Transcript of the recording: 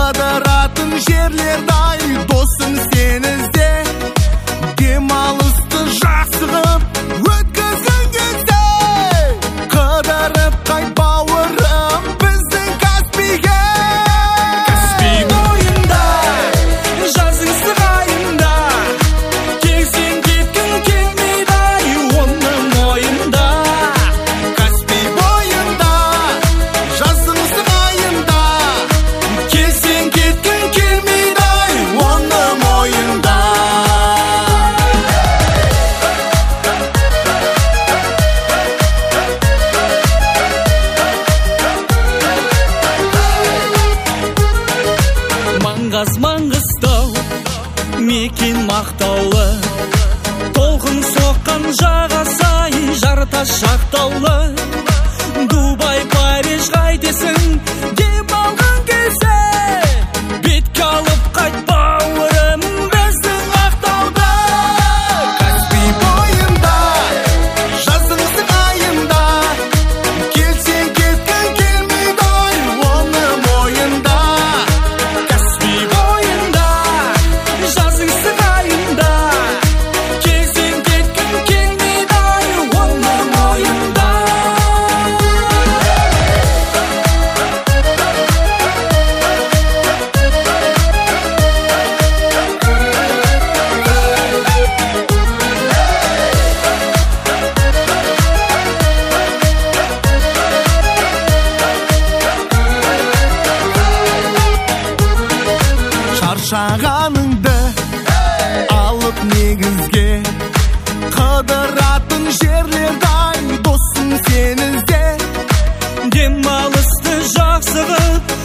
қыдыратын жерлердай досым сен ізде, демалысты жақсы қып өткізгің келсе, қыдырып қайт бауырым біздің Каспийге. Каспий бойында жазың сығайында, келсең кеткің келмейді ай оның ойында. Каспий бойында жазың сығайында, келсең кеткің келмейді ай оның ойында. Маңғаз Маңғыстау, мекен мақтаулы, толқын соққан жағасай жартас шақтаулы. Дубай, Париж қайтесің демалғың келсе, бетке алып қайт бауырым біздің ақтауда. Каспий бойында жазың сығайында, келсең кеткің келмейді ай оның ойында. Каспий бойында жазың сығайында, келсең кеткің келмейді ай оның ойында. Шаршағаныңды алып негізге, қыдыратын жерлердай досым сен ізде, Демалысты жақсы қып